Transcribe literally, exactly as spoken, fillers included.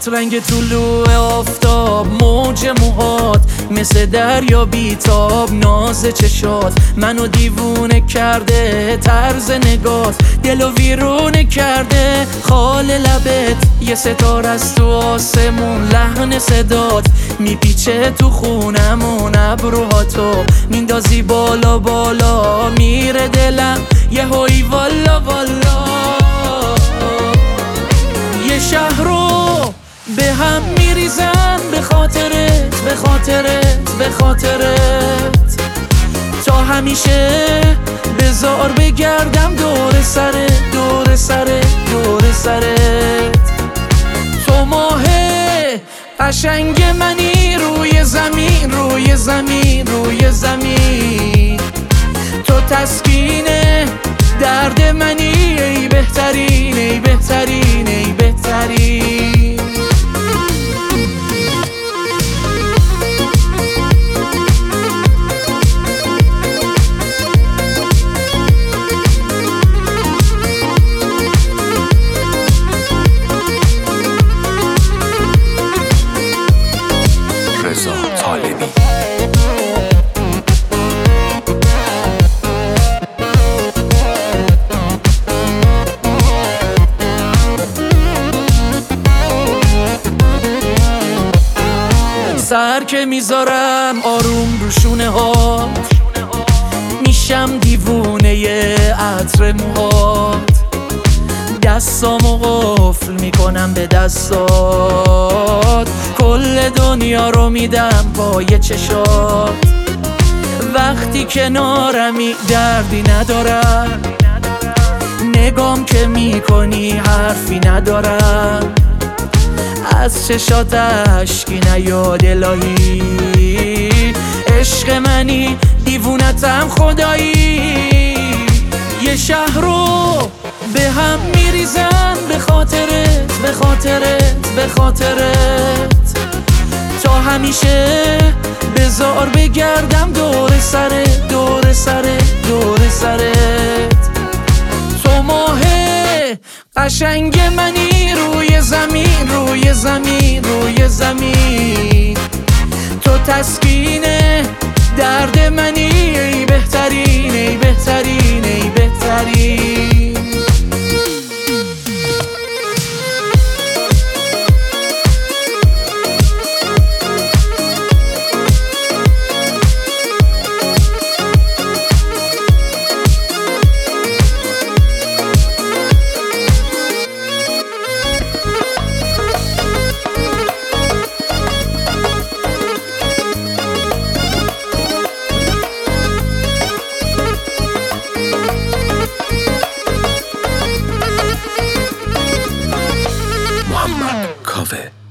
موهات رنگ طلوع آفتاب، موج موهات مثل دریا بیتاب، ناز چشات منو دیوونه کرده، طرز نگات دلو ویرونه کرده، خال لبت یه ستاره است تو آسمون، لحن صدات میپیچه تو خونمون، ابروها تو میندازی بالا بالا، میره دلم یه هوی والا والا. یه شهر رو به هم میریزم به خاطرت به خاطرت به خاطرت، تا همیشه بزار بگردم دور سرت دور سرت دور سرت. تو ماه قشنگ منی روی زمین روی زمین روی زمین، تو تسکین درد منی، ای بهترین ای بهترین ای بهترین. رضا طالبی. سر که میذارم آروم رو شونه ها، میشم دیوونه عطر موهات، دستامو قفل میکنم به دستات، کل دنیا رو میدم پای چشات، وقتی کنارمی دردی ندارم، نگام که میکنی حرفی ندارم، از چشات اشکی نیاد الهی، عشق منی دیوونتم خدایی. یه شهر رو به هم میریزم به خاطرت به خاطرت به خاطرت، تا همیشه بزار بگردم دور سرت دور سرت دور سرت. تو ماه قشنگ منی روی زمین روی زمین روی زمین، تو تسکین درد منی، ای بهترین ای بهترین ای بهترین. کاوه